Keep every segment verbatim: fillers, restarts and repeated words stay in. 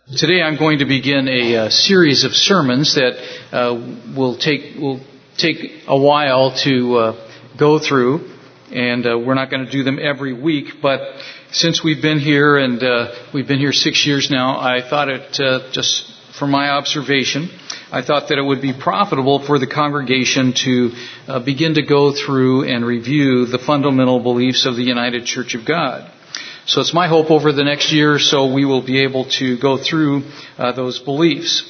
Today I'm going to begin a uh, series of sermons that uh, will take will take a while to uh, go through, and uh, we're not going to do them every week. But since we've been here, and uh, we've been here six years now, I thought it, uh, just from my observation, I thought that it would be profitable for the congregation to uh, begin to go through and review the fundamental beliefs of the United Church of God. So it's my hope over the next year or so we will be able to go through uh, those beliefs.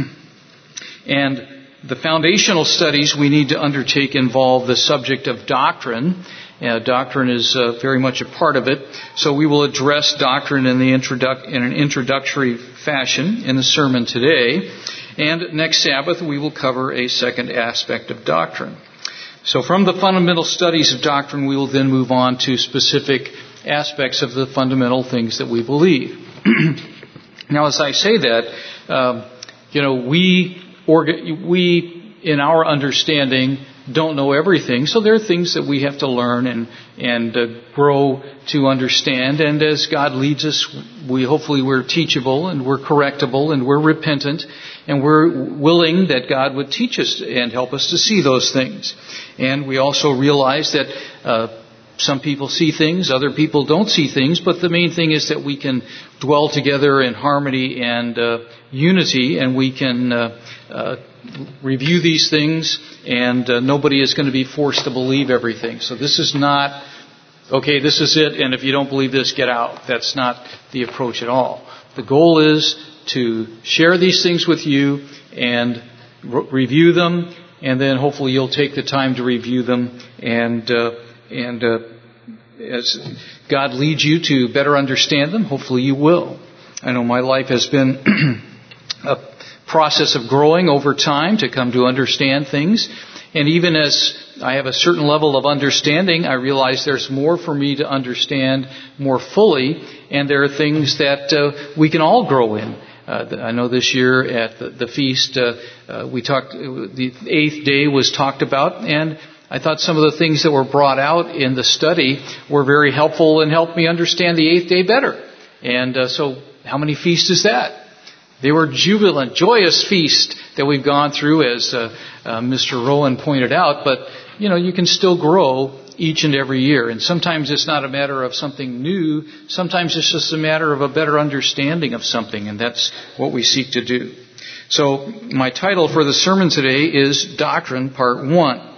And the foundational studies we need to undertake involve the subject of doctrine. Uh, doctrine is uh, very much a part of it. So we will address doctrine in, the introduc- in an introductory fashion in the sermon today. And next Sabbath we will cover a second aspect of doctrine. So from the fundamental studies of doctrine we will then move on to specific aspects of the fundamental things that we believe. Now, as I say that, um, you know, we, orga- we, in our understanding, don't know everything. So there are things that we have to learn and and uh, grow to understand. And as God leads us, we hopefully we're teachable and we're correctable and we're repentant and we're willing that God would teach us and help us to see those things. And we also realize that uh, some people see things, other people don't see things, but the main thing is that we can dwell together in harmony and uh, unity, and we can uh, uh, review these things, and uh, nobody is going to be forced to believe everything. So this is not, okay, this is it, and if you don't believe this, get out. That's not the approach at all. The goal is to share these things with you and re- review them, and then hopefully you'll take the time to review them and uh, And uh, as God leads you to better understand them, hopefully you will. I know my life has been a process of growing over time to come to understand things. And even as I have a certain level of understanding, I realize there's more for me to understand more fully. And there are things that uh, we can all grow in. Uh, I know this year at the, the feast, uh, uh, we talked, the eighth day was talked about, and I thought some of the things that were brought out in the study were very helpful and helped me understand the eighth day better. And uh, so how many feasts is that? They were jubilant, joyous feast that we've gone through, as uh, uh, Mister Rowan pointed out. But, you know, you can still grow each and every year. And sometimes it's not a matter of something new. Sometimes it's just a matter of a better understanding of something. And that's what we seek to do. So my title for the sermon today is Doctrine, Part one.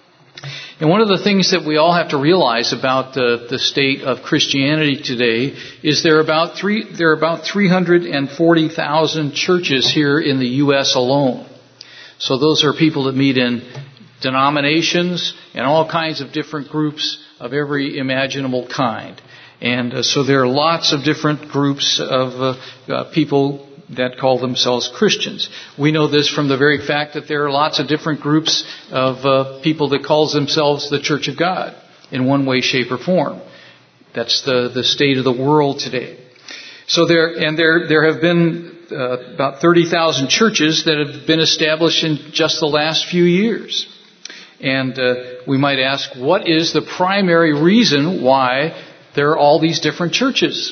And one of the things that we all have to realize about the, the state of Christianity today is there are about three there are about three hundred forty thousand churches here in the U S alone. So those are people that meet in denominations and all kinds of different groups of every imaginable kind. And uh, so there are lots of different groups of uh, uh, people that call themselves Christians. We know this from the very fact that there are lots of different groups of uh, people that calls themselves the Church of God in one way, shape, or form. That's the, the state of the world today. So there, and there, there have been uh, about thirty thousand churches that have been established in just the last few years. And uh, we might ask, what is the primary reason why there are all these different churches?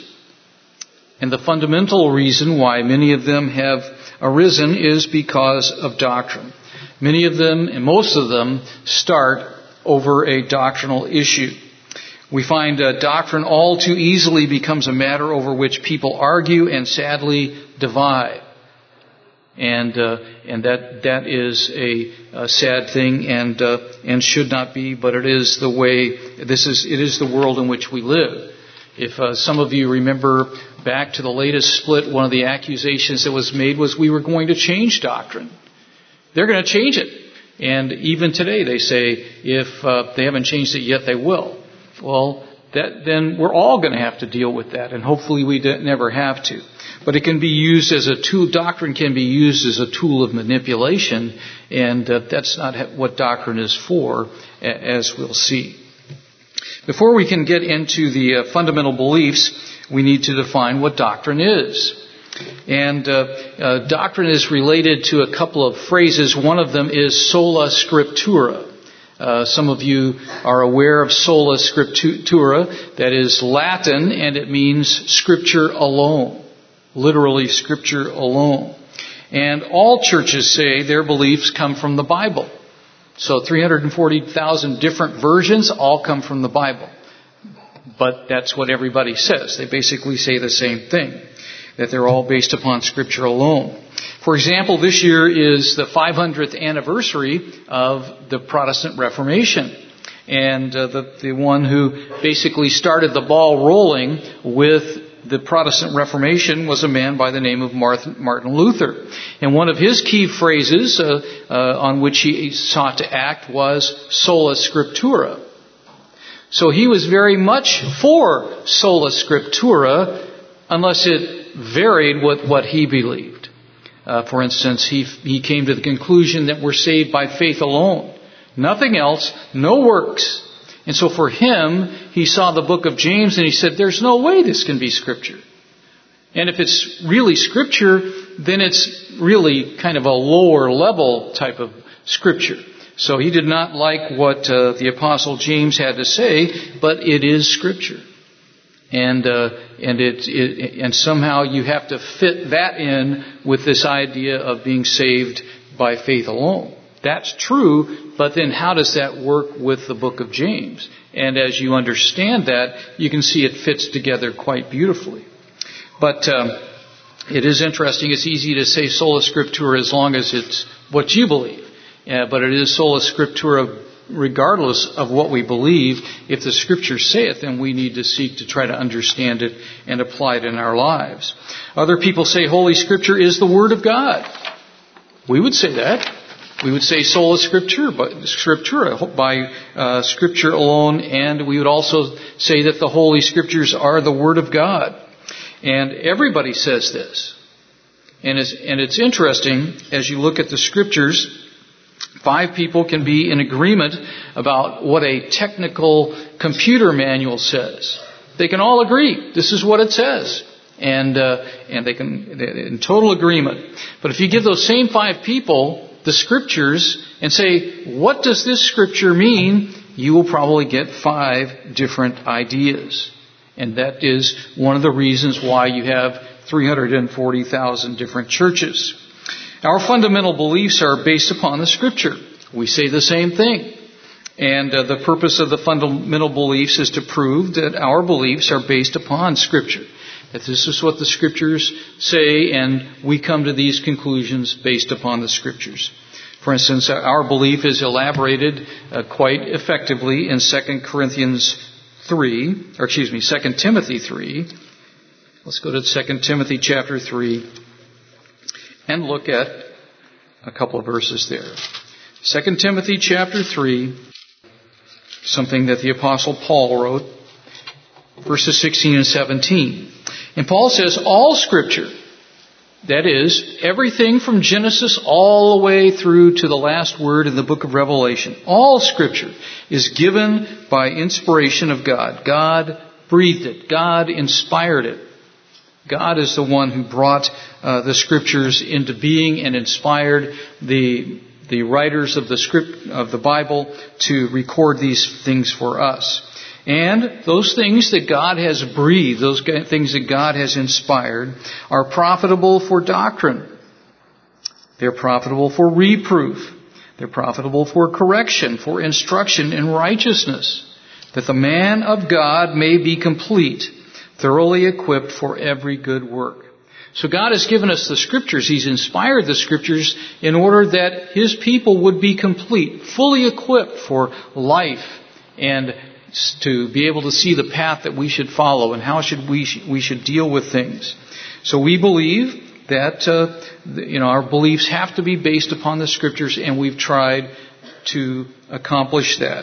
And the fundamental reason why many of them have arisen is because of doctrine. Many of them, and most of them, start over a doctrinal issue. We find uh, doctrine all too easily becomes a matter over which people argue and sadly divide. And uh, and that that is a, a sad thing, and uh, and should not be, but it is the way. This is it is the world in which we live. If uh, some of you remember back to the latest split, one of the accusations that was made was we were going to change doctrine. They're going to change it. And even today they say if uh, they haven't changed it yet, they will. Well, that, then we're all going to have to deal with that. And hopefully we never have to. But it can be used as a tool. Doctrine can be used as a tool of manipulation. And uh, that's not what doctrine is for, as we'll see. Before we can get into the uh, fundamental beliefs, we need to define what doctrine is. And uh, uh, doctrine is related to a couple of phrases. One of them is sola scriptura. Uh, some of you are aware of sola scriptura. That is Latin, and it means scripture alone. literally Scripture alone. And all churches say their beliefs come from the Bible. So three hundred forty thousand different versions all come from the Bible. But that's what everybody says. They basically say the same thing, that they're all based upon Scripture alone. For example, this year is the five hundredth anniversary of the Protestant Reformation. And uh, the, the one who basically started the ball rolling with the Protestant Reformation was a man by the name of Martin Luther. And one of his key phrases uh, uh, on which he sought to act was sola scriptura. So he was very much for sola scriptura, unless it varied with what he believed. Uh, for instance, he he came to the conclusion that we're saved by faith alone. Nothing else, no works. And so for him, he saw the book of James and he said, there's no way this can be Scripture. And if it's really Scripture, then it's really kind of a lower level type of Scripture. So he did not like what uh, the Apostle James had to say, but it is Scripture. And uh, and it, it and somehow you have to fit that in with this idea of being saved by faith alone. That's true, but then how does that work with the book of James? And as you understand that, you can see it fits together quite beautifully. But um, it is interesting. It's easy to say sola scriptura as long as it's what you believe. Uh, but it is sola scriptura regardless of what we believe. If the Scriptures say it, then we need to seek to try to understand it and apply it in our lives. Other people say Holy Scripture is the Word of God. We would say that. We would say sola scriptura, scriptura by uh, Scripture alone, and we would also say that the Holy Scriptures are the Word of God. And everybody says this. And it's, and it's interesting, as you look at the Scriptures, five people can be in agreement about what a technical computer manual says. They can all agree, this is what it says. And uh, and they can, they're in total agreement. But if you give those same five people the Scriptures and say, what does this Scripture mean? You will probably get five different ideas. And that is one of the reasons why you have three hundred forty thousand different churches. Our fundamental beliefs are based upon the Scripture. We say the same thing. And uh, the purpose of the fundamental beliefs is to prove that our beliefs are based upon Scripture. That this is what the Scriptures say, and we come to these conclusions based upon the Scriptures. For instance, our belief is elaborated uh, quite effectively in Second Corinthians three, or excuse me, Second Timothy three. Let's go to Second Timothy chapter three and look at a couple of verses there. Second Timothy chapter three, something that the Apostle Paul wrote, verses sixteen and seventeen. And Paul says, all Scripture, that is, everything from Genesis all the way through to the last word in the book of Revelation, all Scripture is given by inspiration of God. God breathed it. God inspired it. God is the one who brought uh, the Scriptures into being and inspired the the writers of the script of the Bible to record these things for us. And those things that God has breathed, those things that God has inspired, are profitable for doctrine. They're profitable for reproof. They're profitable for correction, for instruction in righteousness, that the man of God may be complete, thoroughly equipped for every good work. So God has given us the Scriptures. He's inspired the Scriptures in order that His people would be complete, fully equipped for life and to be able to see the path that we should follow and how should we we should deal with things. So we believe that uh, you know our beliefs have to be based upon the Scriptures, and we've tried to accomplish that.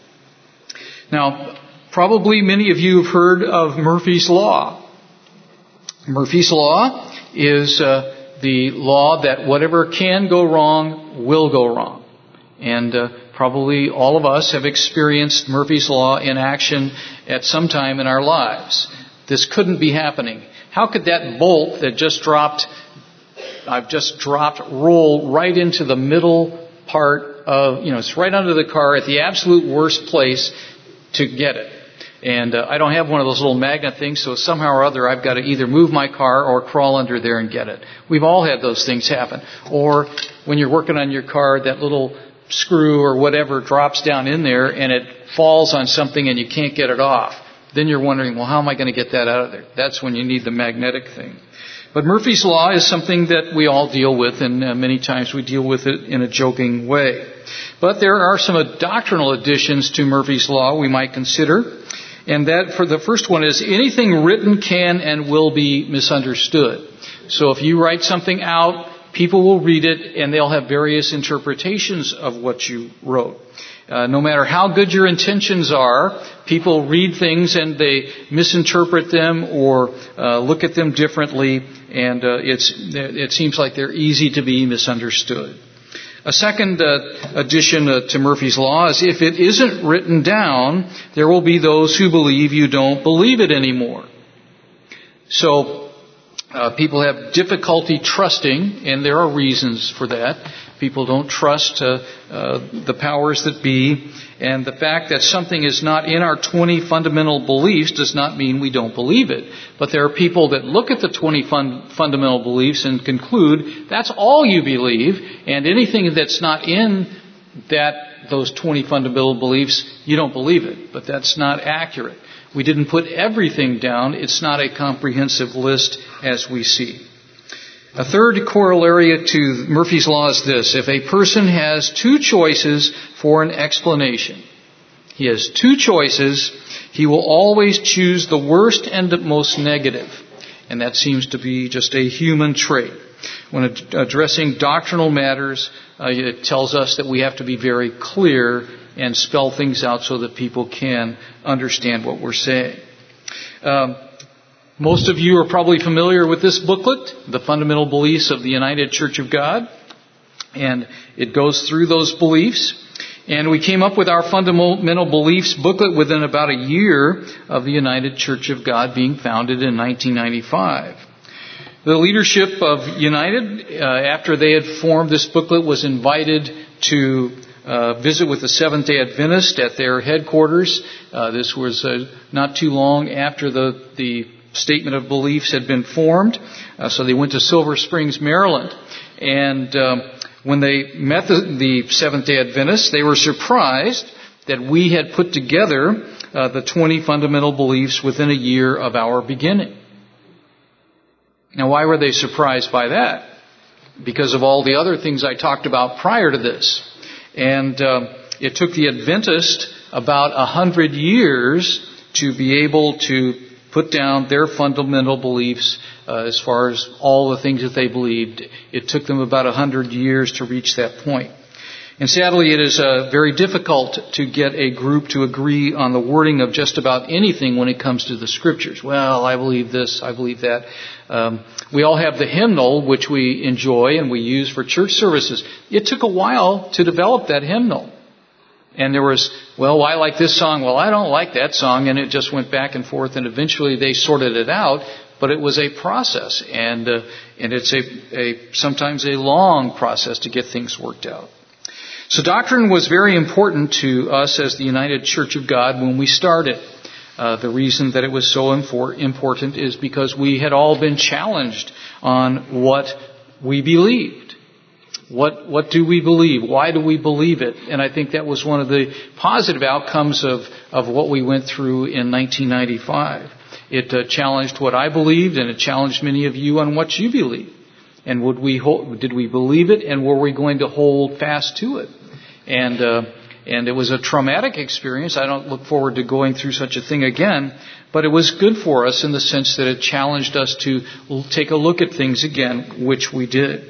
Now, probably many of you have heard of Murphy's Law. Murphy's Law is uh, the law that whatever can go wrong will go wrong. And uh, probably all of us have experienced Murphy's Law in action at some time in our lives. This couldn't be happening. How could that bolt that just dropped, I've just dropped, roll right into the middle part of, you know, it's right under the car at the absolute worst place to get it. And uh, I don't have one of those little magnet things, so somehow or other I've got to either move my car or crawl under there and get it. We've all had those things happen. Or when you're working on your car, that little screw or whatever drops down in there and it falls on something and you can't get it off. Then you're wondering, well, how am I going to get that out of there? That's when you need the magnetic thing. But Murphy's Law is something that we all deal with, and uh, many times we deal with it in a joking way. But there are some uh, doctrinal additions to Murphy's Law we might consider. And that, for the first one, is anything written can and will be misunderstood. So if you write something out, people will read it and they'll have various interpretations of what you wrote. Uh, no matter how good your intentions are, people read things and they misinterpret them or uh, look at them differently, and uh, it's it seems like they're easy to be misunderstood. A second uh, addition uh, to Murphy's Law is if it isn't written down, there will be those who believe you don't believe it anymore. So uh, people have difficulty trusting, and there are reasons for that. People don't trust uh, uh, the powers that be. And the fact that something is not in our twenty fundamental beliefs does not mean we don't believe it. But there are people that look at the twenty fun- fundamental beliefs and conclude that's all you believe, and anything that's not in that those twenty fundamental beliefs, you don't believe it. But that's not accurate. We didn't put everything down. It's not a comprehensive list as we see. A third corollary to Murphy's Law is this. If a person has two choices for an explanation, he has two choices, he will always choose the worst and the most negative. And that seems to be just a human trait. When addressing doctrinal matters, uh, it tells us that we have to be very clear and spell things out so that people can understand what we're saying. Um, Most of you are probably familiar with this booklet, The Fundamental Beliefs of the United Church of God. And it goes through those beliefs. And we came up with our Fundamental Beliefs booklet within about a year of the United Church of God being founded in nineteen ninety-five. The leadership of United, uh, after they had formed this booklet, was invited to uh, visit with the Seventh-day Adventists at their headquarters. Uh, this was uh, not too long after the the statement of beliefs had been formed. Uh, so they went to Silver Springs, Maryland. And um, when they met the, the Seventh-day Adventists, they were surprised that we had put together uh, the twenty fundamental beliefs within a year of our beginning. Now, why were they surprised by that? Because of all the other things I talked about prior to this. And uh, it took the Adventists about a hundred years to be able to put down their fundamental beliefs uh, as far as all the things that they believed. It took them about a hundred years to reach that point. And sadly, it is uh, very difficult to get a group to agree on the wording of just about anything when it comes to the Scriptures. Well, I believe this, I believe that. Um, we all have the hymnal, which we enjoy and we use for church services. It took a while to develop that hymnal. And there was, well, I like this song. Well, I don't like that song. And it just went back and forth. And eventually they sorted it out. But it was a process. And uh, and it's a, a sometimes a long process to get things worked out. So doctrine was very important to us as the United Church of God when we started. Uh, the reason that it was so infor- important is because we had all been challenged on what we believed. What what do we believe? Why do we believe it? And I think that was one of the positive outcomes of, of what we went through in nineteen ninety-five. It uh, challenged what I believed, and it challenged many of you on what you believe. And would we hold, did we believe it, and were we going to hold fast to it? And uh, and it was a traumatic experience. I don't look forward to going through such a thing again. But it was good for us in the sense that it challenged us to take a look at things again, which we did.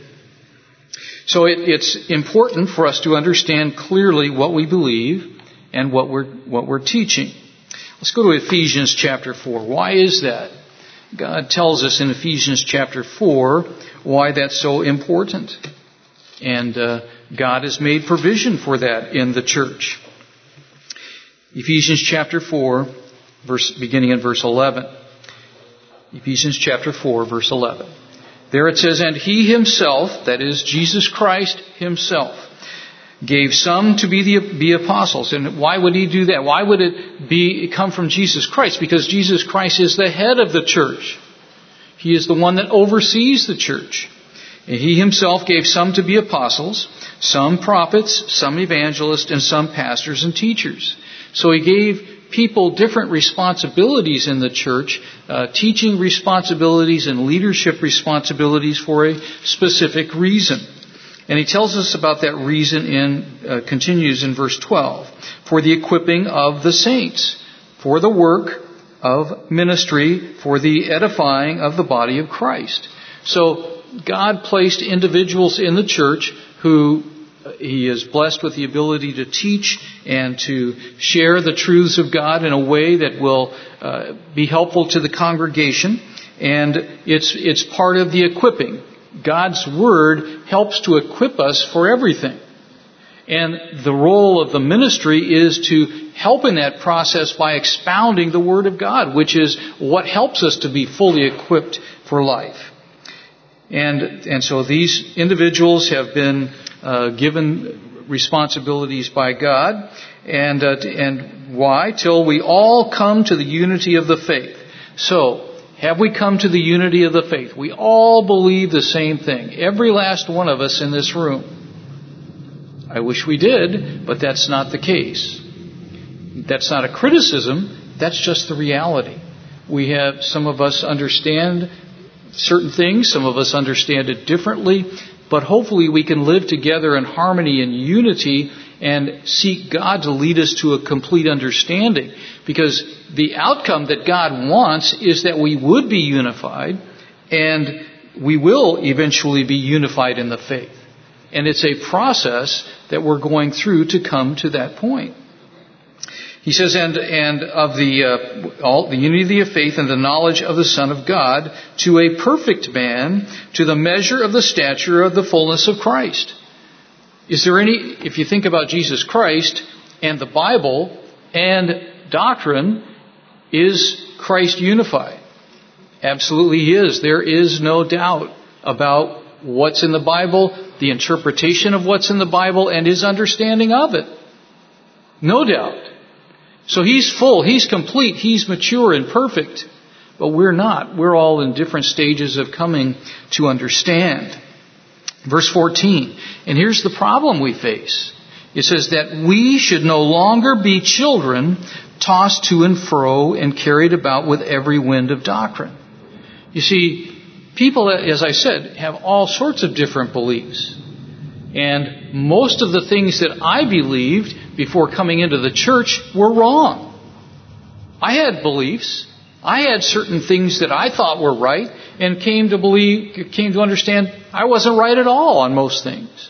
So it, it's important for us to understand clearly what we believe and what we're what we're teaching. Let's go to Ephesians chapter four. Why is that? God tells us in Ephesians chapter four why that's so important. And uh, God has made provision for that in the church. Ephesians chapter four, verse beginning in verse eleven. Ephesians chapter four, verse eleven. There it says, and He Himself, that is Jesus Christ Himself. gave some to be the be apostles. And why would he do that? Why would it be come from Jesus Christ? Because Jesus Christ is the head of the church. He is the one that oversees the church. And he himself gave some to be apostles, some prophets, some evangelists, and some pastors and teachers. So he gave people different responsibilities in the church, uh, teaching responsibilities and leadership responsibilities for a specific reason. And he tells us about that reason in, uh, continues in verse twelve. For the equipping of the saints, for the work of ministry, for the edifying of the body of Christ. So God placed individuals in the church who he is blessed with the ability to teach and to share the truths of God in a way that will uh, be helpful to the congregation. And it's it's part of the equipping. God's Word helps to equip us for everything. And the role of the ministry is to help in that process by expounding the Word of God, which is what helps us to be fully equipped for life. And and so these individuals have been uh, given responsibilities by God. And uh, and why? Till we all come to the unity of the faith. So, have we come to the unity of the faith? We all believe the same thing. Every last one of us in this room. I wish we did, but that's not the case. That's not a criticism. That's just the reality. We have, some of us understand certain things. Some of us understand it differently. But hopefully we can live together in harmony and unity and seek God to lead us to a complete understanding. Because the outcome that God wants is that we would be unified, and we will eventually be unified in the faith. And it's a process that we're going through to come to that point. He says, and and of the uh, all the unity of faith and the knowledge of the Son of God, to a perfect man, to the measure of the stature of the fullness of Christ. Is there any, if you think about Jesus Christ and the Bible and doctrine, is Christ unified? Absolutely he is. There is no doubt about what's in the Bible, the interpretation of what's in the Bible, and his understanding of it. No doubt. So he's full, he's complete, he's mature and perfect. But we're not. We're all in different stages of coming to understand. Verse fourteen. And here's the problem we face. It says that we should no longer be children tossed to and fro and carried about with every wind of doctrine. You see, people, as I said, have all sorts of different beliefs. And most of the things that I believed before coming into the church were wrong. I had beliefs. I had certain things that I thought were right, and came to believe, came to understand I wasn't right at all on most things.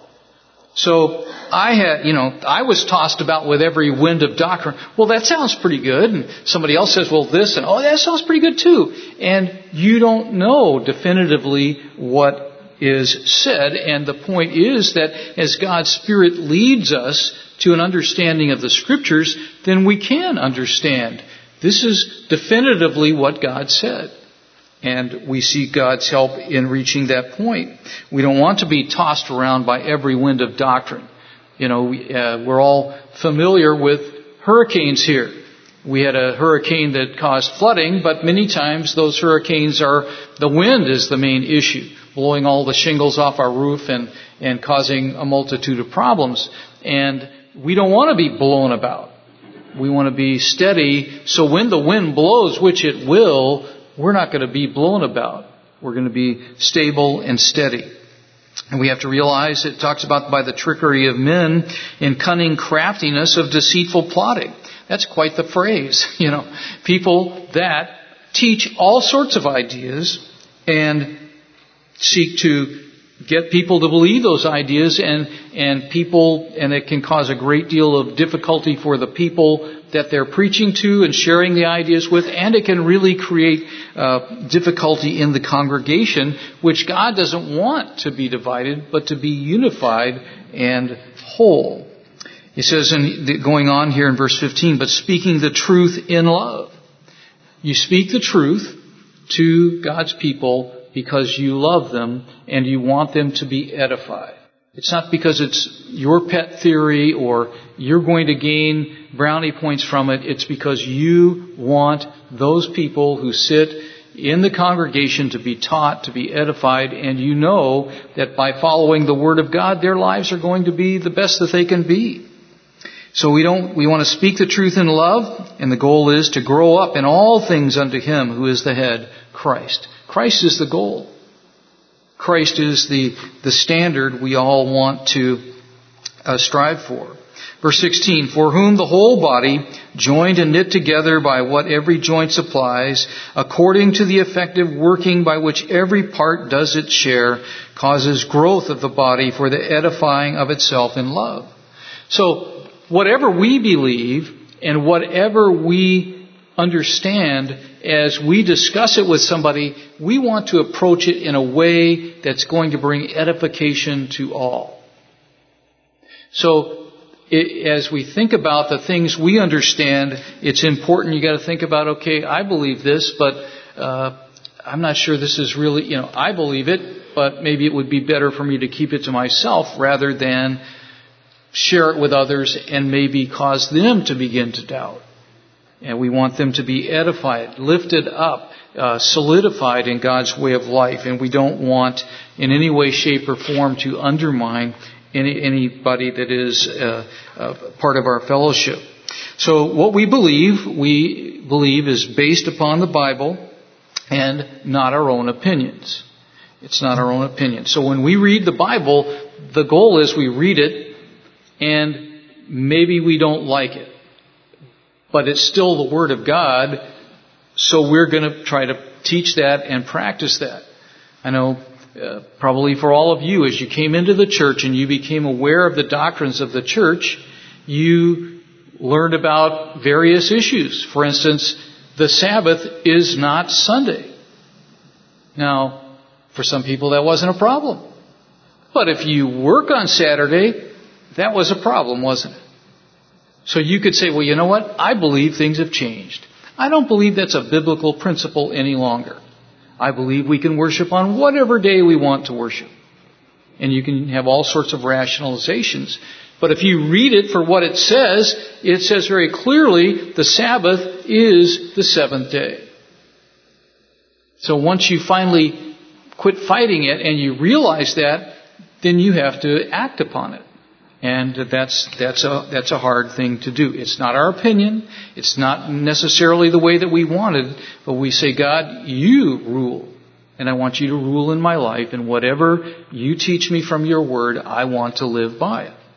So I had, you know, I was tossed about with every wind of doctrine. Well, that sounds pretty good. And somebody else says, well, this, and oh, that sounds pretty good too. And you don't know definitively what is said. And the point is that as God's Spirit leads us to an understanding of the Scriptures, then we can understand. This is definitively what God said. And we seek God's help in reaching that point. We don't want to be tossed around by every wind of doctrine. You know, we, uh, we're all familiar with hurricanes here. We had a hurricane that caused flooding, but many times those hurricanes are, the wind is the main issue, blowing all the shingles off our roof and, and causing a multitude of problems. And we don't want to be blown about. We want to be steady, so when the wind blows, which it will, we're not going to be blown about. We're going to be stable and steady. And we have to realize it talks about by the trickery of men in cunning craftiness of deceitful plotting. That's quite the phrase. You know, people that teach all sorts of ideas and seek to get people to believe those ideas, and, and people, and it can cause a great deal of difficulty for the people that they're preaching to and sharing the ideas with, and it can really create uh, difficulty in the congregation, which God doesn't want to be divided, but to be unified and whole. He says, in, going on here in verse fifteen, but speaking the truth in love. You speak the truth to God's people because you love them and you want them to be edified. It's not because it's your pet theory or you're going to gain brownie points from it. It's because you want those people who sit in the congregation to be taught, to be edified, and you know that by following the Word of God, their lives are going to be the best that they can be. So we don't, we want to speak the truth in love, and the goal is to grow up in all things unto Him who is the head, Christ. Christ is the goal. Christ is the, the standard we all want to uh, strive for. Verse sixteen, for whom the whole body, joined and knit together by what every joint supplies, according to the effective working by which every part does its share, causes growth of the body for the edifying of itself in love. So, whatever we believe and whatever we understand, as we discuss it with somebody, we want to approach it in a way that's going to bring edification to all. So, it, as we think about the things we understand, it's important. You got to think about, okay, I believe this, but uh, I'm not sure this is really, you know, I believe it, but maybe it would be better for me to keep it to myself rather than share it with others and maybe cause them to begin to doubt. And we want them to be edified, lifted up, uh, solidified in God's way of life. And we don't want in any way, shape, or form to undermine any, anybody that is uh, uh, part of our fellowship. So what we believe, we believe is based upon the Bible and not our own opinions. It's not our own opinion. So when we read the Bible, the goal is we read it and maybe we don't like it. But it's still the Word of God, so we're going to try to teach that and practice that. I know uh, probably for all of you, as you came into the church and you became aware of the doctrines of the church, you learned about various issues. For instance, the Sabbath is not Sunday. Now, for some people that wasn't a problem. But if you work on Saturday, that was a problem, wasn't it? So you could say, well, you know what? I believe things have changed. I don't believe that's a biblical principle any longer. I believe we can worship on whatever day we want to worship. And you can have all sorts of rationalizations. But if you read it for what it says, it says very clearly the Sabbath is the seventh day. So once you finally quit fighting it and you realize that, then you have to act upon it. And that's that's a that's a hard thing to do. It's not our opinion. It's not necessarily the way that we wanted. But we say, God, you rule. And I want you to rule in my life. And whatever you teach me from your word, I want to live by it.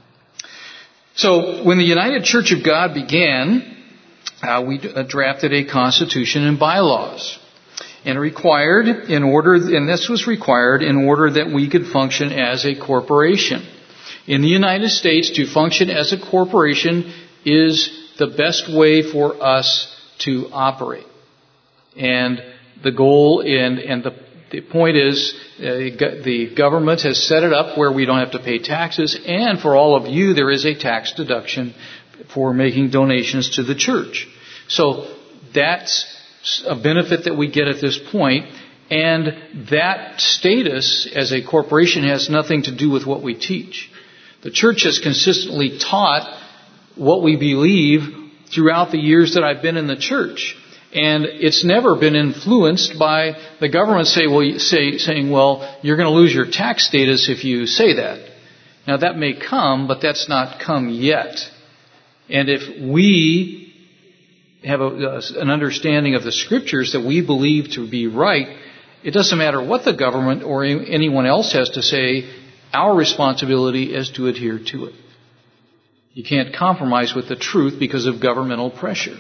So when the United Church of God began, uh, we drafted a constitution and bylaws. And required in order, and this was required in order that we could function as a corporation. In the United States, to function as a corporation is the best way for us to operate. And the goal and, and the, the point is uh, the government has set it up where we don't have to pay taxes. And for all of you, there is a tax deduction for making donations to the church. So that's a benefit that we get at this point. And that status as a corporation has nothing to do with what we teach. The church has consistently taught what we believe throughout the years that I've been in the church. And it's never been influenced by the government say, well, say, saying, well, you're going to lose your tax status if you say that. Now, that may come, but that's not come yet. And if we have a, an understanding of the Scriptures that we believe to be right, it doesn't matter what the government or anyone else has to say. Our responsibility is to adhere to it. You can't compromise with the truth because of governmental pressure.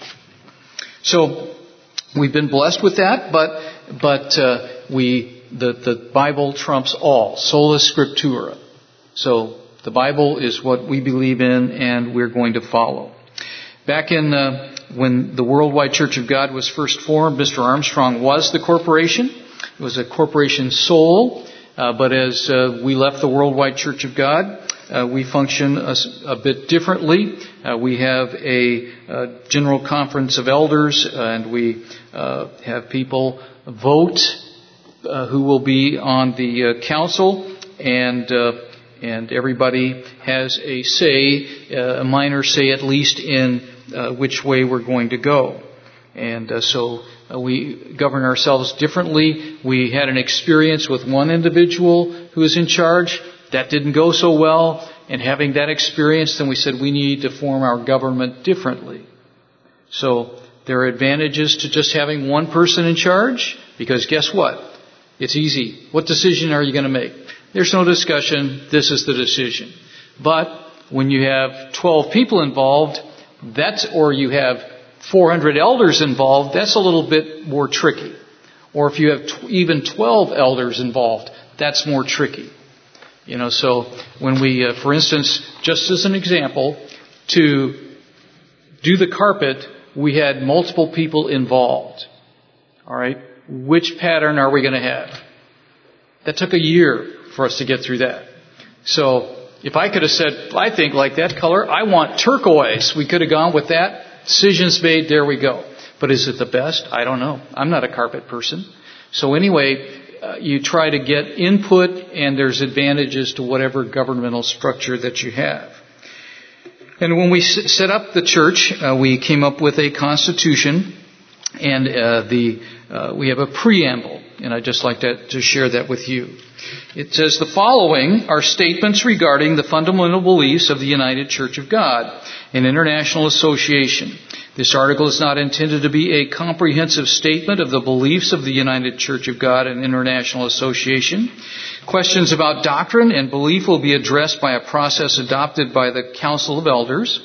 So we've been blessed with that, but but uh, we the the Bible trumps all. Sola Scriptura. So the Bible is what we believe in, and we're going to follow. Back in uh, when the Worldwide Church of God was first formed, Mister Armstrong was the corporation. It was a corporation sole. Uh, but as uh, we left the Worldwide Church of God, uh, we function a, a bit differently. Uh, we have a, a General Conference of Elders, and we uh, have people vote uh, who will be on the uh, council, and uh, and everybody has a say, uh, a minor say at least, in uh, which way we're going to go. And uh, so uh, we govern ourselves differently. We had an experience with one individual who was in charge. That didn't go so well. And having that experience, then we said we need to form our government differently. So there are advantages to just having one person in charge, because guess what? It's easy. What decision are you going to make? There's no discussion. This is the decision. But when you have twelve people involved, that's, or you have four hundred elders involved, that's a little bit more tricky. Or if you have t- even twelve elders involved, that's more tricky. You know, so when we, uh, for instance, just as an example, to do the carpet, we had multiple people involved. All right? Which pattern are we going to have? That took a year for us to get through that. So if I could have said, I think like that color, I want turquoise, we could have gone with that. Decisions made, there we go. But is it the best? I don't know. I'm not a carpet person. So anyway, uh, you try to get input, and there's advantages to whatever governmental structure that you have. And when we s- set up the church, uh, we came up with a constitution, and uh, the uh, we have a preamble, and I'd just like to, to share that with you. It says, the following are statements regarding the fundamental beliefs of the United Church of God, an international association. This article is not intended to be a comprehensive statement of the beliefs of the United Church of God, an international association. Questions about doctrine and belief will be addressed by a process adopted by the Council of Elders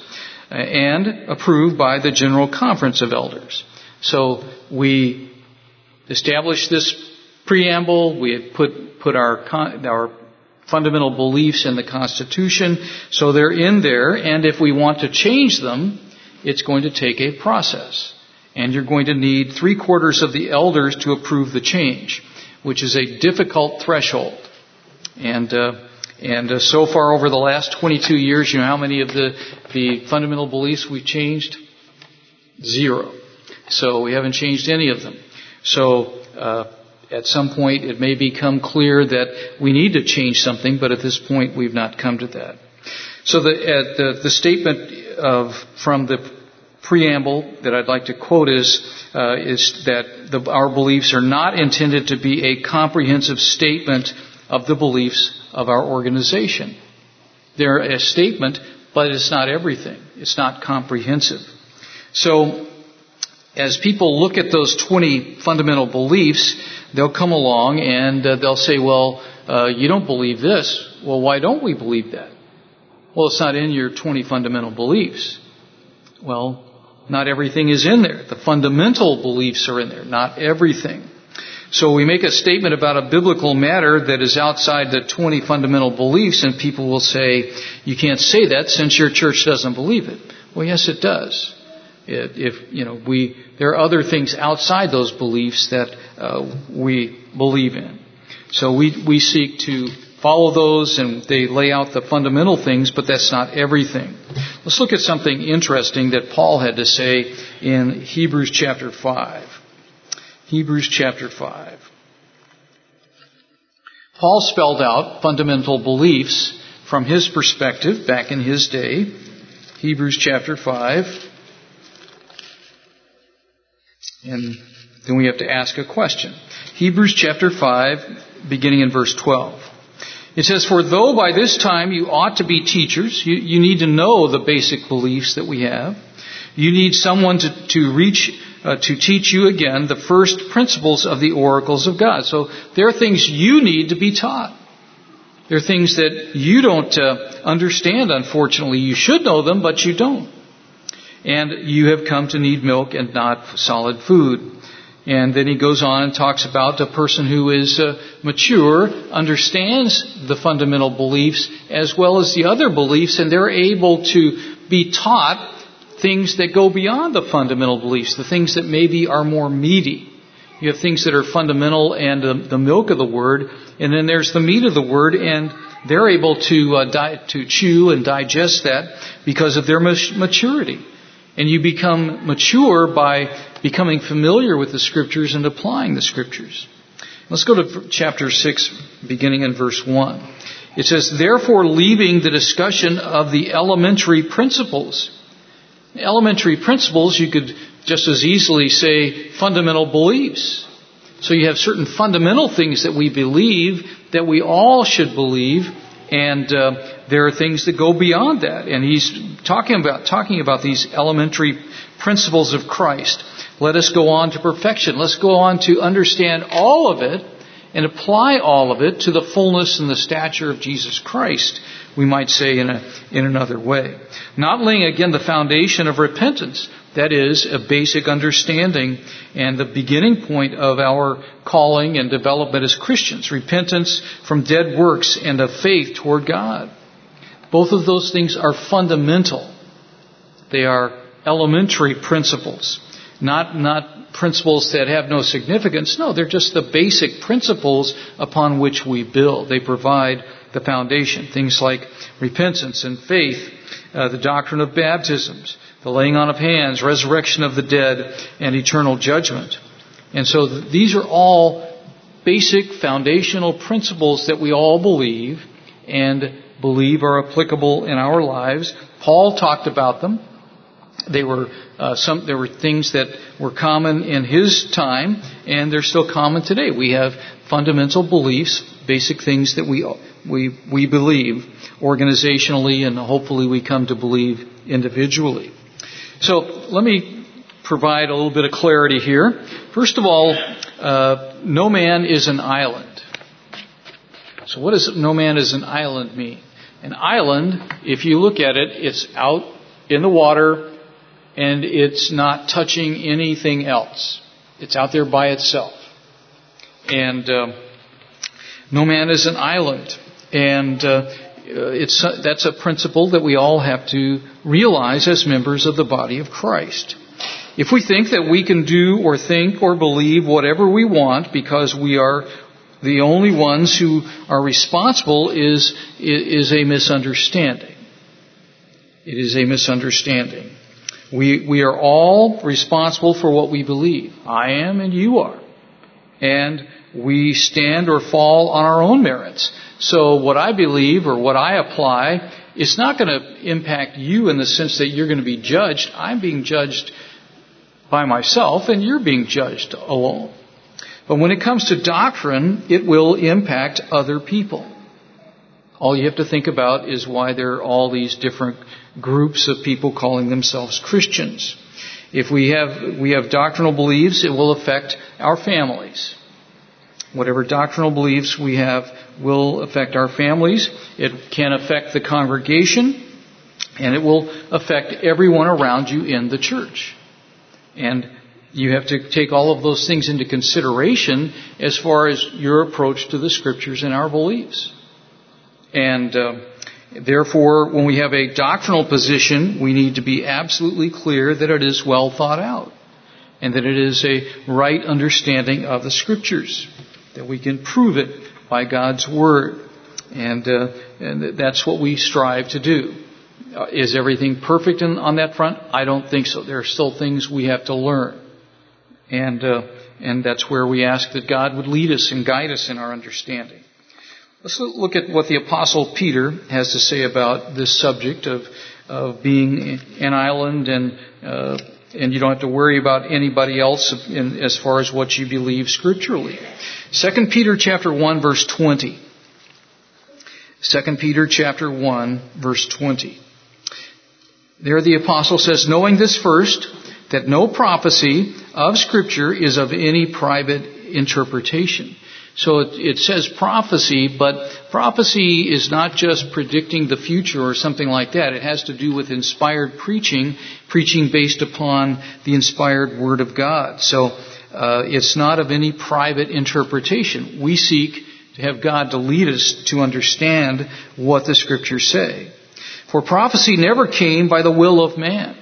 and approved by the General Conference of Elders. So we established this preamble. We had put put our our fundamental beliefs in the Constitution, so they're in there. And if we want to change them, it's going to take a process, and you're going to need three quarters of the elders to approve the change, which is a difficult threshold. And uh, and uh, so far over the last twenty-two years, you know how many of the the fundamental beliefs we've changed? Zero. So we haven't changed any of them. So uh, at some point, it may become clear that we need to change something, but at this point, we've not come to that. So the uh, the, the statement of from the preamble that I'd like to quote is uh, is that the, our beliefs are not intended to be a comprehensive statement of the beliefs of our organization. They're a statement, but it's not everything. It's not comprehensive. So as people look at those twenty fundamental beliefs, they'll come along and uh, they'll say, well, uh, you don't believe this. Well, why don't we believe that? Well, it's not in your twenty fundamental beliefs. Well, not everything is in there. The fundamental beliefs are in there, not everything. So we make a statement about a biblical matter that is outside the twenty fundamental beliefs, and people will say, you can't say that since your church doesn't believe it. Well, yes, it does. It, if, you know, we, there are other things outside those beliefs that uh, we believe in. So we, we seek to follow those, and they lay out the fundamental things, but that's not everything. Let's look at something interesting that Paul had to say in Hebrews chapter five. Hebrews chapter five. Paul spelled out fundamental beliefs from his perspective back in his day. Hebrews chapter five. And then we have to ask a question. Hebrews chapter five, beginning in verse twelve. It says, for though by this time you ought to be teachers, you, you need to know the basic beliefs that we have. You need someone to, to reach, uh, to teach you again the first principles of the oracles of God. So there are things you need to be taught. There are things that you don't uh, understand, unfortunately. You should know them, but you don't. And you have come to need milk and not solid food. And then he goes on and talks about a person who is uh, mature, understands the fundamental beliefs as well as the other beliefs, and they're able to be taught things that go beyond the fundamental beliefs, the things that maybe are more meaty. You have things that are fundamental and uh, the milk of the Word, and then there's the meat of the Word, and they're able to uh, di- to chew and digest that because of their maturity. And you become mature by becoming familiar with the Scriptures and applying the Scriptures. Let's go to chapter six, beginning in verse one. It says, therefore, leaving the discussion of the elementary principles. Elementary principles, you could just as easily say fundamental beliefs. So you have certain fundamental things that we believe that we all should believe, and uh, there are things that go beyond that. And he's talking about talking about these elementary principles of Christ. Let us go on to perfection. Let's go on to understand all of it and apply all of it to the fullness and the stature of Jesus Christ, we might say in a in another way. Not laying again the foundation of repentance. That is a basic understanding and the beginning point of our calling and development as Christians. Repentance from dead works and of faith toward God. Both of those things are fundamental. They are elementary principles. Not, not principles that have no significance. No, they're just the basic principles upon which we build. They provide the foundation. Things like repentance and faith, uh, the doctrine of baptisms, the laying on of hands, resurrection of the dead, and eternal judgment. And so th- these are all basic foundational principles that we all believe and believe are applicable in our lives. Paul talked about them. They were uh, some. There were things that were common in his time, and they're still common today. We have fundamental beliefs, basic things that we we we believe organizationally, and hopefully we come to believe individually. So let me provide a little bit of clarity here. First of all, uh, no man is an island. So what does no man is an island mean? An island, if you look at it, it's out in the water and it's not touching anything else. It's out there by itself. And uh, no man is an island. And uh, it's that's a principle that we all have to realize as members of the body of Christ. If we think that we can do or think or believe whatever we want because we are the only ones who are responsible, is is a misunderstanding. It is a misunderstanding. We we are all responsible for what we believe. I am and you are. And we stand or fall on our own merits. So what I believe or what I apply, it's not going to impact you in the sense that you're going to be judged. I'm being judged by myself and you're being judged alone. But when it comes to doctrine, it will impact other people. All you have to think about is why there are all these different groups of people calling themselves Christians. If we have we have doctrinal beliefs, it will affect our families. Whatever doctrinal beliefs we have will affect our families. It can affect the congregation, and it will affect everyone around you in the church. And you have to take all of those things into consideration as far as your approach to the Scriptures and our beliefs. And uh, therefore, when we have a doctrinal position, we need to be absolutely clear that it is well thought out and that it is a right understanding of the Scriptures, that we can prove it by God's Word. And, uh, and that's what we strive to do. Uh, is everything perfect in, on that front? I don't think so. There are still things we have to learn. And uh, and that's where we ask that God would lead us and guide us in our understanding. Let's look at what the Apostle Peter has to say about this subject of of being an island, and uh, and you don't have to worry about anybody else in, as far as what you believe scripturally. Second Peter chapter one verse twenty. Second Peter chapter one verse twenty. There the apostle says, knowing this first, that no prophecy of Scripture is of any private interpretation. So it, it says prophecy, but prophecy is not just predicting the future or something like that. It has to do with inspired preaching, preaching based upon the inspired Word of God. So uh, it's not of any private interpretation. We seek to have God to lead us to understand what the Scriptures say. For prophecy never came by the will of man.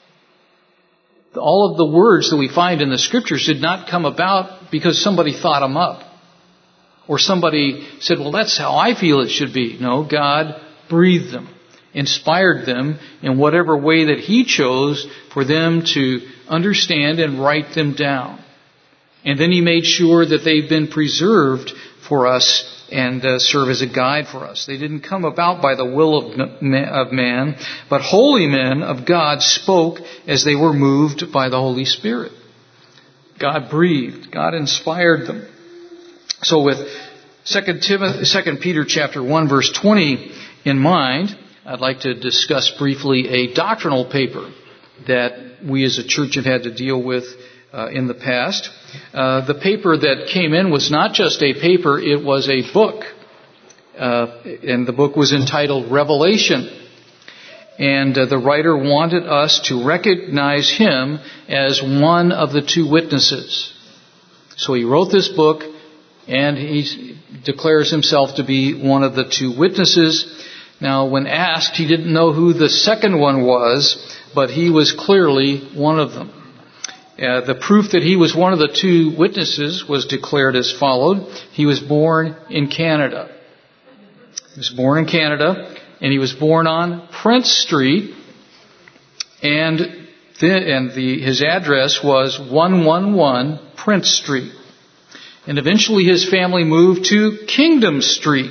All of the words that we find in the Scriptures did not come about because somebody thought them up. Or somebody said, well, that's how I feel it should be. No, God breathed them, inspired them in whatever way that He chose for them to understand and write them down. And then He made sure that they've been preserved for us and uh, serve as a guide for us. They didn't come about by the will of man, but holy men of God spoke as they were moved by the Holy Spirit. God breathed. God inspired them. So with Second Timothy, Second Peter chapter one verse twenty in mind, I'd like to discuss briefly a doctrinal paper that we as a church have had to deal with uh, in the past. Uh, the paper that came in was not just a paper, it was a book. Uh, and the book was entitled Revelation. And uh, the writer wanted us to recognize him as one of the two witnesses. So he wrote this book, and he declares himself to be one of the two witnesses. Now, when asked, he didn't know who the second one was, but he was clearly one of them. Uh, the proof that he was one of the two witnesses was declared as followed. He was born in Canada. He was born in Canada, and he was born on Prince Street, and, the, and the, his address was one one one Prince Street. And eventually his family moved to Kingdom Street.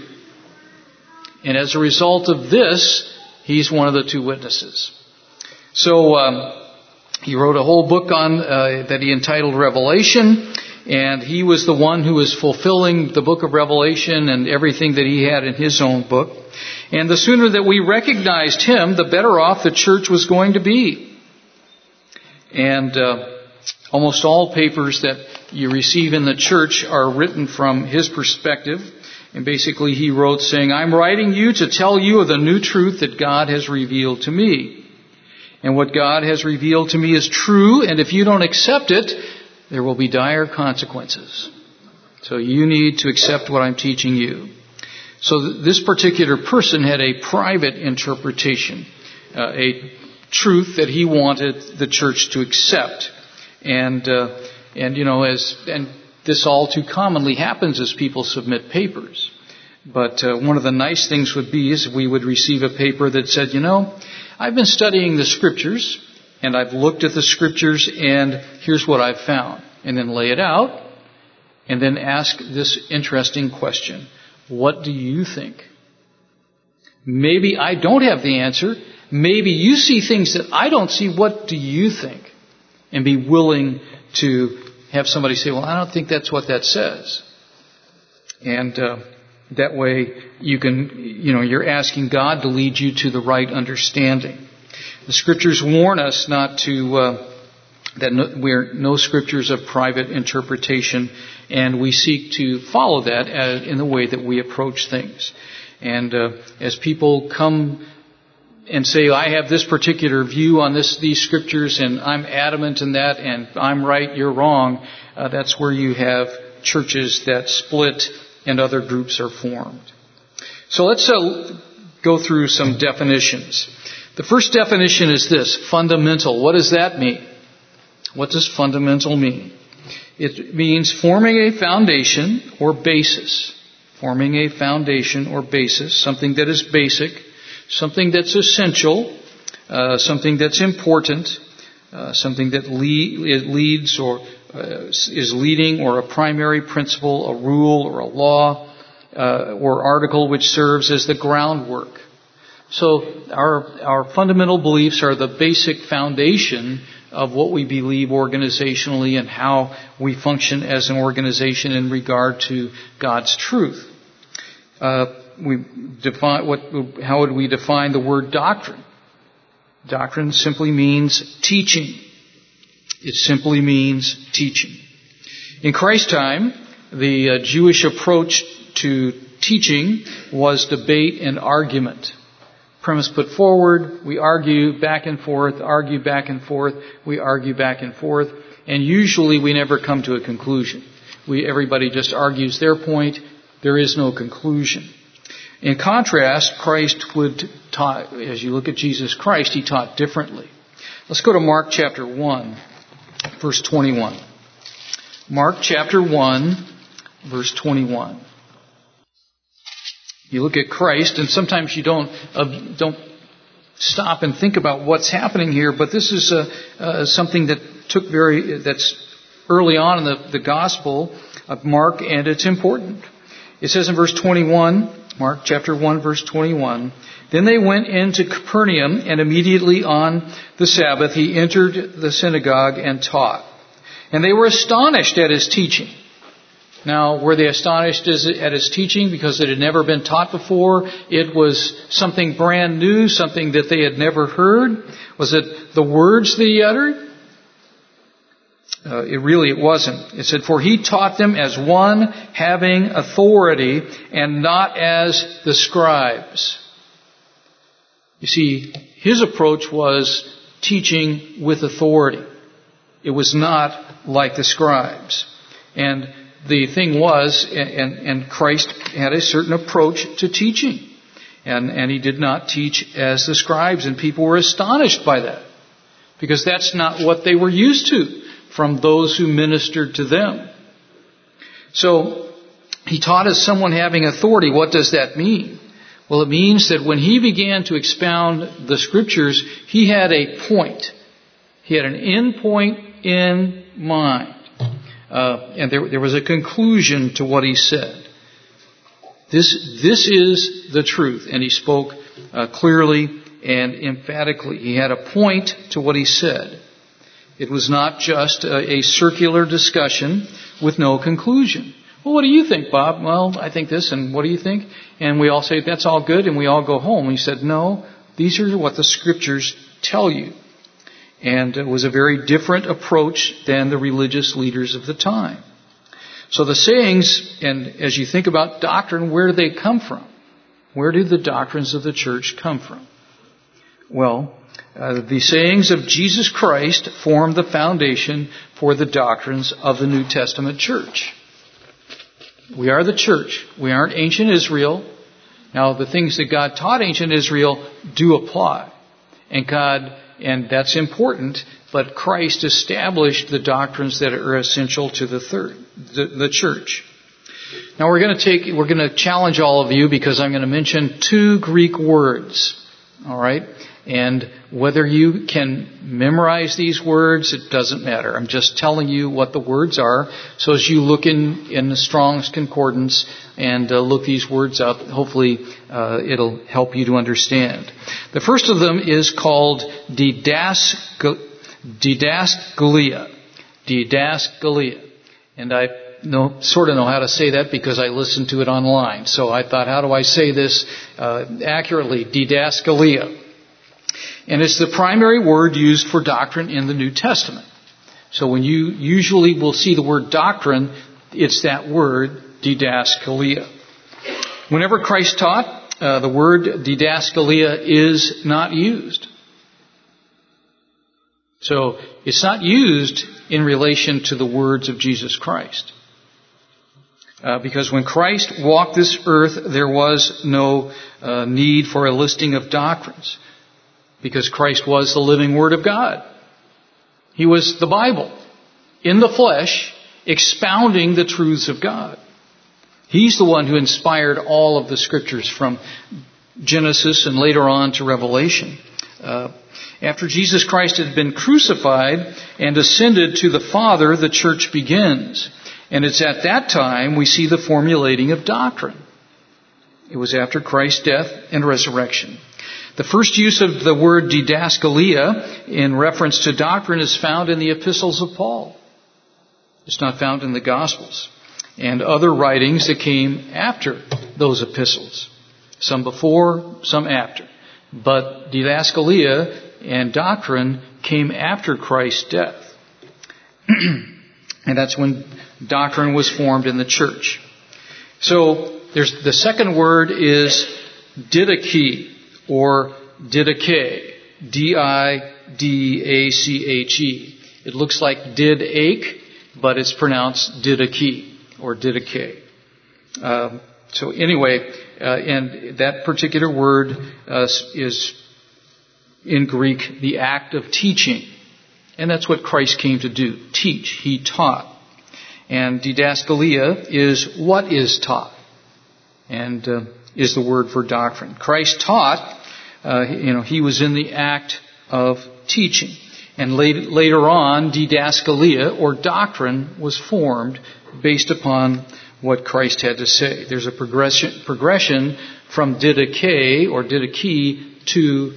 And as a result of this, he's one of the two witnesses. So um, he wrote a whole book on uh, that he entitled Revelation, and he was the one who was fulfilling the book of Revelation and everything that he had in his own book. And the sooner that we recognized him, the better off the church was going to be. And uh, almost all papers that you receive in the church are written from his perspective. And basically he wrote saying, I'm writing you to tell you of the new truth that God has revealed to me. And what God has revealed to me is true, and if you don't accept it, there will be dire consequences. So you need to accept what I'm teaching you. So th- this particular person had a private interpretation, uh, a truth that he wanted the church to accept. And, uh, and you know, as, and this all too commonly happens as people submit papers. But uh, one of the nice things would be is we would receive a paper that said, you know, I've been studying the Scriptures, and I've looked at the Scriptures, and here's what I've found. And then lay it out, and then ask this interesting question. What do you think? Maybe I don't have the answer. Maybe you see things that I don't see. What do you think? And be willing to have somebody say, well, I don't think that's what that says. And uh, that way you can, you know, you're asking God to lead you to the right understanding. The Scriptures warn us not to, uh, that no, we're no Scriptures of private interpretation, and we seek to follow that as, in the way that we approach things. And uh, as people come and say, I have this particular view on this, these Scriptures, and I'm adamant in that, and I'm right, you're wrong, uh, that's where you have churches that split and other groups are formed. So let's uh, go through some definitions. The first definition is this, fundamental. What does that mean? What does fundamental mean? It means forming a foundation or basis. Forming a foundation or basis, something that is basic, something that's essential, uh, something that's important, uh, something that lead, leads or uh, is leading, or a primary principle, a rule or a law, uh, or article which serves as the groundwork. So our our fundamental beliefs are the basic foundation of what we believe organizationally and how we function as an organization in regard to God's truth. Uh, we define what? How would we define the word doctrine? Doctrine simply means teaching. It simply means teaching. In Christ's time, the uh, Jewish approach to teaching was debate and argument. Premise put forward, we argue back and forth, argue back and forth, we argue back and forth, and usually we never come to a conclusion. We everybody just argues their point. There is no conclusion. In contrast, Christ would taught, as you look at Jesus Christ, he taught differently. Let's go to Mark chapter one, verse twenty-one. Mark chapter one, verse twenty-one. You look at Christ, and sometimes you don't uh, don't stop and think about what's happening here, but this is uh, uh, something that took very that's early on in the, the Gospel of Mark, and it's important. It says in verse twenty-one, Mark chapter one, verse twenty-one, then they went into Capernaum, and immediately on the Sabbath he entered the synagogue and taught. And they were astonished at his teaching. Now, were they astonished at his teaching because it had never been taught before? It was something brand new, something that they had never heard? Was it the words that he uttered? Uh, it really, it wasn't. It said, for he taught them as one having authority and not as the scribes. You see, his approach was teaching with authority. It was not like the scribes. And the thing was, and, and Christ had a certain approach to teaching. And, and he did not teach as the scribes, and people were astonished by that. Because that's not what they were used to from those who ministered to them. So, he taught as someone having authority. What does that mean? Well, it means that when he began to expound the Scriptures, he had a point. He had an end point in mind. Uh, and there, there was a conclusion to what he said. This, this is the truth. And he spoke uh, clearly and emphatically. He had a point to what he said. It was not just a, a circular discussion with no conclusion. Well, what do you think, Bob? Well, I think this, and what do you think? And we all say, that's all good, and we all go home. He said, no, these are what the Scriptures tell you. And it was a very different approach than the religious leaders of the time. So the sayings, and as you think about doctrine, where do they come from? Where do the doctrines of the church come from? Well, uh, the sayings of Jesus Christ form the foundation for the doctrines of the New Testament church. We are the church. We aren't ancient Israel. Now, the things that God taught ancient Israel do apply. And God, and that's important, but Christ established the doctrines that are essential to the third, the, the church. Now we're going to take, we're going to challenge all of you because I'm going to mention two Greek words. All right? And whether you can memorize these words, it doesn't matter. I'm just telling you what the words are. So as you look in, in the Strong's Concordance and uh, look these words up, hopefully uh, it'll help you to understand. The first of them is called didascalia. Didascalia. Didascalia. And I know, sort of know how to say that because I listened to it online. So I thought, how do I say this uh, accurately? Didascalia. And it's the primary word used for doctrine in the New Testament. So when you usually will see the word doctrine, it's that word, didascalia. Whenever Christ taught, uh, the word didascalia is not used. So it's not used in relation to the words of Jesus Christ. Uh, because when Christ walked this earth, there was no uh, need for a listing of doctrines. Because Christ was the living Word of God. He was the Bible in the flesh, expounding the truths of God. He's the one who inspired all of the Scriptures from Genesis and later on to Revelation. Uh, after Jesus Christ had been crucified and ascended to the Father, the church begins. And it's at that time we see the formulating of doctrine. It was after Christ's death and resurrection. The first use of the word didascalia in reference to doctrine is found in the epistles of Paul. It's not found in the Gospels and other writings that came after those epistles. Some before, some after. But didascalia and doctrine came after Christ's death. And that's when doctrine was formed in the church. So there's the second word is didache. Or didache, D I D A C H E. It looks like did ache, but it's pronounced didache or didache. Um, so anyway, uh, and that particular word uh, is in Greek the act of teaching, and that's what Christ came to do: teach. He taught, and didascalia is what is taught, and uh, is the word for doctrine. Christ taught, uh, you know, he was in the act of teaching. And later, later on, didascalia, or doctrine, was formed based upon what Christ had to say. There's a progression, progression from didache or didache to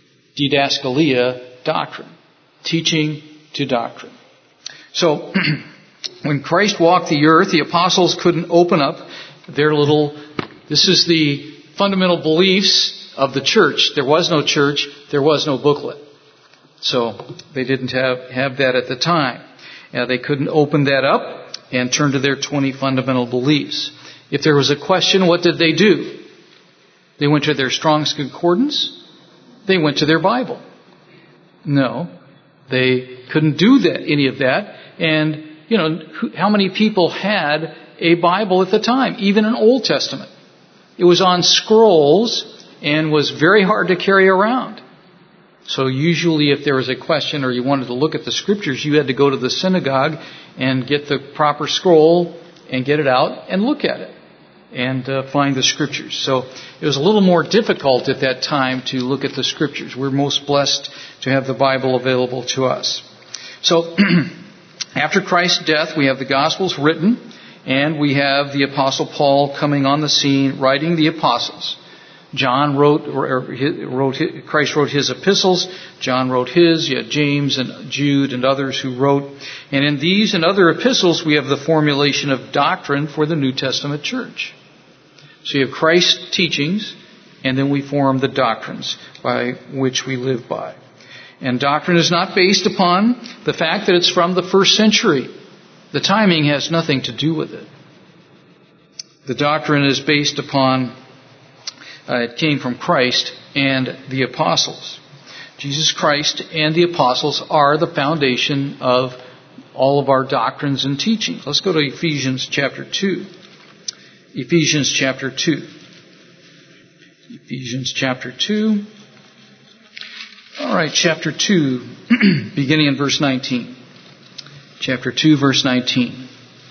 didaskalia, doctrine. Teaching to doctrine. So, when Christ walked the earth, the apostles couldn't open up their little, this is the fundamental beliefs of the church. There was no church, there was no booklet. So, they didn't have, have that at the time. Uh, they couldn't open that up and turn to their twenty fundamental beliefs. If there was a question, what did they do? They went to their Strong's Concordance. They went to their Bible. No, they couldn't do that, any of that. And, you know, who, how many people had a Bible at the time, even an Old Testament? It was on scrolls and was very hard to carry around. So usually if there was a question or you wanted to look at the scriptures, you had to go to the synagogue and get the proper scroll and get it out and look at it and uh, find the scriptures. So it was a little more difficult at that time to look at the scriptures. We're most blessed to have the Bible available to us. So after Christ's death, we have the Gospels written, and we have the Apostle Paul coming on the scene, writing the Apostles. John wrote, or wrote, Christ wrote his epistles. John wrote his. You had James and Jude and others who wrote. And in these and other epistles, we have the formulation of doctrine for the New Testament church. So you have Christ's teachings, and then we form the doctrines by which we live by. And doctrine is not based upon the fact that it's from the first century. The timing has nothing to do with it. The doctrine is based upon, uh, it came from Christ and the apostles. Jesus Christ and the apostles are the foundation of all of our doctrines and teachings. Let's go to Ephesians chapter two. Ephesians chapter two. Ephesians chapter two. All right, chapter two, beginning in verse nineteen. Chapter two, verse nineteen.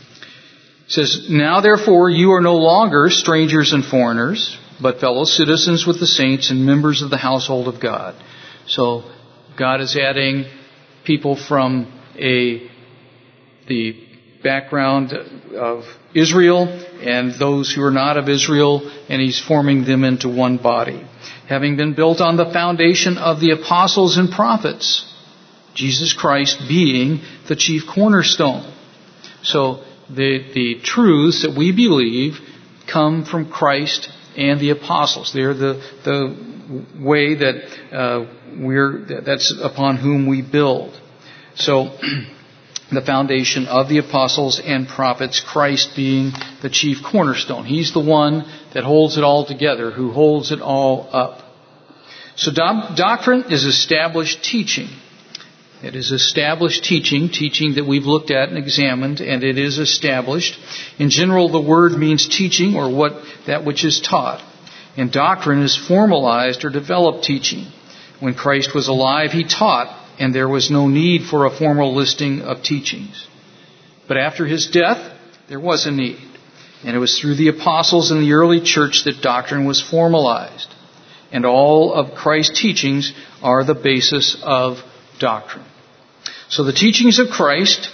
It says, "Now therefore you are no longer strangers and foreigners, but fellow citizens with the saints and members of the household of God." So God is adding people from a the background of Israel and those who are not of Israel, and He's forming them into one body. Having been built on the foundation of the apostles and prophets, Jesus Christ being the chief cornerstone. So the, the truths that we believe come from Christ and the apostles. They're the, the way that uh, we're, that's upon whom we build. So the foundation of the apostles and prophets, Christ being the chief cornerstone. He's the one that holds it all together, who holds it all up. So do- doctrine is established teaching. It is established teaching, teaching that we've looked at and examined, and it is established. In general, the word means teaching or what that which is taught. And doctrine is formalized or developed teaching. When Christ was alive, He taught, and there was no need for a formal listing of teachings. But after His death, there was a need. And it was through the apostles in the early church that doctrine was formalized. And all of Christ's teachings are the basis of doctrine. So the teachings of Christ,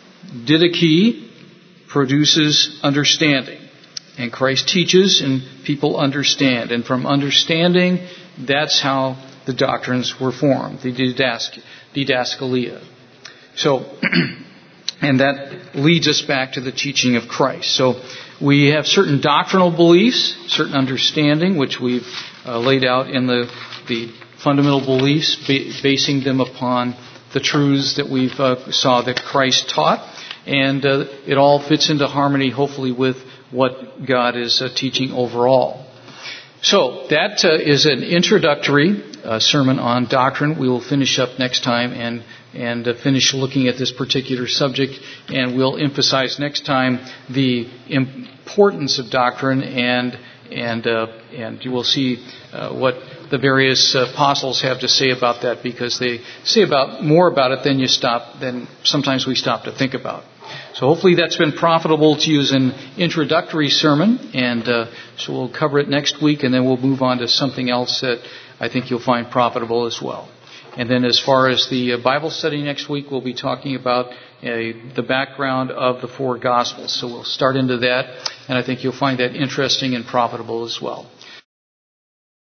didache, produces understanding. And Christ teaches and people understand. And from understanding, that's how the doctrines were formed, the didask- didaskalia. So, and that leads us back to the teaching of Christ. So we have certain doctrinal beliefs, certain understanding, which we've uh, laid out in the, the fundamental beliefs, ba- basing them upon the truths that we've uh, saw that Christ taught. And uh, it all fits into harmony, hopefully, with what God is uh, teaching overall. So that uh, is an introductory uh, sermon on doctrine. We will finish up next time and and uh, finish looking at this particular subject, and we'll emphasize next time the importance of doctrine, and and uh, and you will see uh, what the various uh, apostles have to say about that, because they say about more about it than you stop than sometimes we stop to think about. So hopefully that's been profitable to you as an introductory sermon, and uh, so we'll cover it next week, and then we'll move on to something else that I think you'll find profitable as well. And then as far as the Bible study next week, we'll be talking about uh, the background of the four Gospels. So we'll start into that, and I think you'll find that interesting and profitable as well.